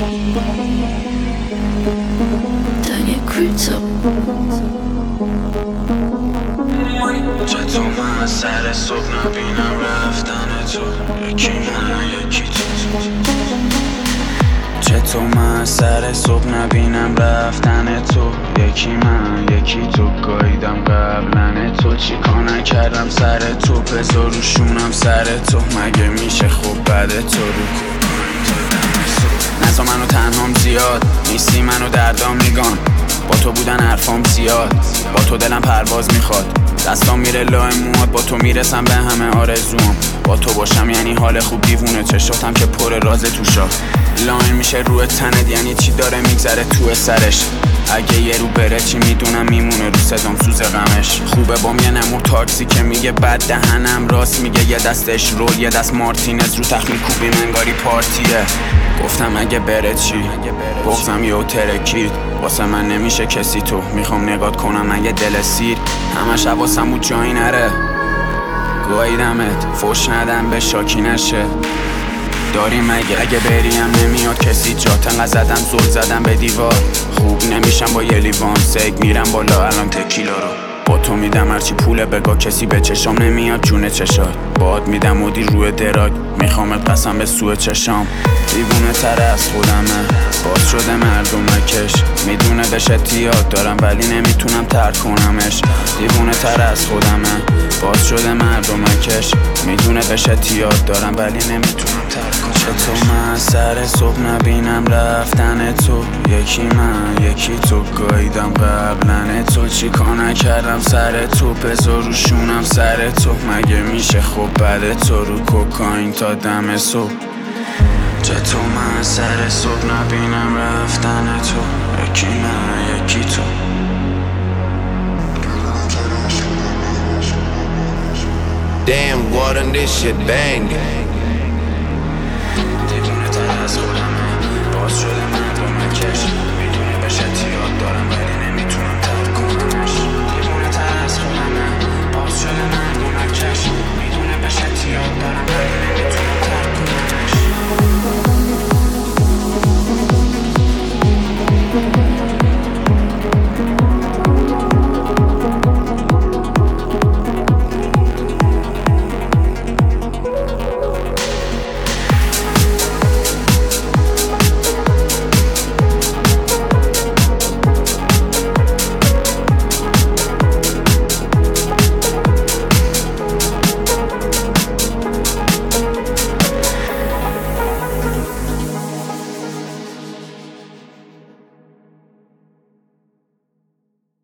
چطور من سر صبح نبینم رفتن تو، یکی من یکی تو. چطور من سر صبح نبینم رفتن تو، یکی من یکی تو. گاییدم قبلن تو، چیکار نکردم سر تو، بذار روشونم سر تو. مگه میشه خوب بعد تو رو نزا منو تنهام زیاد نیستی، منو دردام میگان. با تو بودن حرفام زیاد، با تو دلم پرواز میخواد. دستام میره لای موات، با تو میرسم به همه آرزوام. با تو باشم یعنی حال خوب، دیوونه چشاتم که پر راز توشا. لاین میشه روی تنت یعنی چی داره میگذره تو سرش. اگه یه رو بره چی میدونم میمونه رو صدام سوز غمش. خوبه بام یه نمور تاکسی که میگه بد دهنم راست میگه. یه دستش رول یه دست مارتینز رو تخت میکوبیم انگاری پارتیه. گفتم اگه بره چی، بغزم یهو ترکید. واسه من نمیشه کسی تو، میخوام نگات کنم من یه دل سیر. همش حواسم بود جایی نره، گاییدمت فوش ندم به شاکی نشه. داریم اگه بریم نمیاد کسی جات. انقدر زدم زل زدم به دیوار، خوب نمیشم با یه لیوان. سگ میرم بالا الان تکیلا رو با تو میدم. هرچی پوله بگاه کسی به چشام نمیاد جون چشات. باد میدم مدی روی دراگ، میخوامت قسم به سوی چشام. دیوونه تر از خودمه، باز شده مردمکش. میدونه بهش اعتیاد دارم ولی نمیتونم ترک کنمش. دیوونه تر از خودمه، باز شده مردمکش. میدونه بهش اعتیاد دارم ولی نمیتونم ترک کنمش. چطور من سر صبح نبینم رفتن تو، یکی من یکی تو. گاییدم قبلن تو، چیکار نکردم سر تو، بذار روشونم سر تو. مگه میشه خوب بعد تو رو کوکائین تا دم صبح. چطور من سر صبح نبینم رفتن تو، یکی من یکی تو. Damn, water, this shit banging.